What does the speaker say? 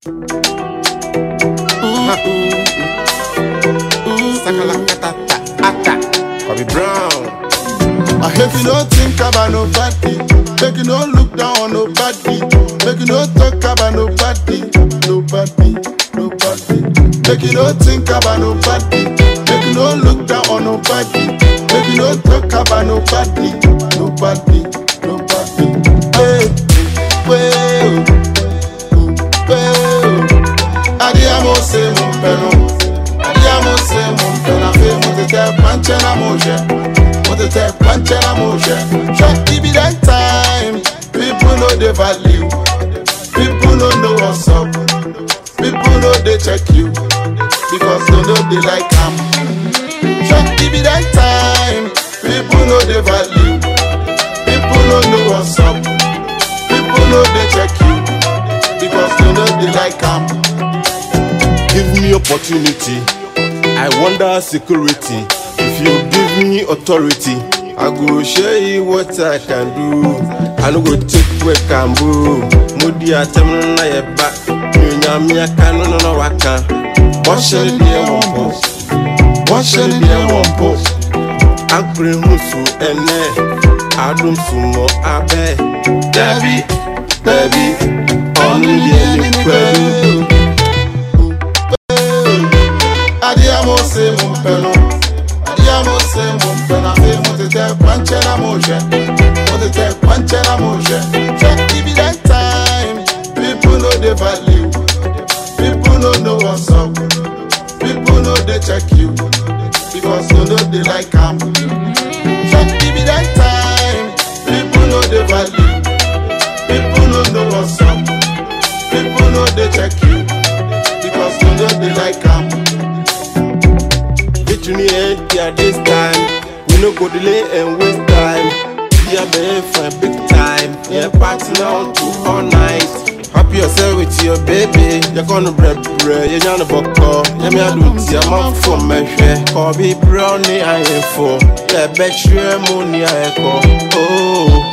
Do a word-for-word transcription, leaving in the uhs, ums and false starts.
Bobby Brown. I hate you no think about nobody. Make you no look down on nobody. Make you no talk about nobody. Nobody, nobody. Make you no think about nobody. Make you no look down on nobody. Make you no talk about nobody. Nobody, nobody. Hey, well, well. Adiamo se mon pelo. Adiamo se mon pelo. I feel mo te te panche na moje. Mo te te panche na moje. Short T V that time. People know the value. People don't know what's up. People know they check you because they know they like them. Short T V that time. People know the value. People don't know what's up. People know they check you because they know they like them. Give me opportunity, I wonder security. If you give me authority, I go show you what I can do. I no go take where can do. Mudi atemno na ye back. Nyami akano no no waka. Wash it there one post. Wash it there one post. Akre husu ene. Adum sumo abe. Debbie, Debbie, only the kwelu. Adiamo se mon pelo. Adiamo se mon pelo. I feel mo te te panche na moje. Mo te te panche na moje. Short T V that time. People know the value. People don't know what's up. People know they check you because they know they like them. Short T V that time. People know the value. People don't know what's up. People know they check you because they know they like them. At this time, we no go delay and waste time. We are being for a big time. Yeah, party now to all night. Happy yourself with your baby. You're gonna bread bread. You're gonna buckle. Yeah, me I do see a man for me. Call me brownie I am for. Yeah, bet you money I call. Oh.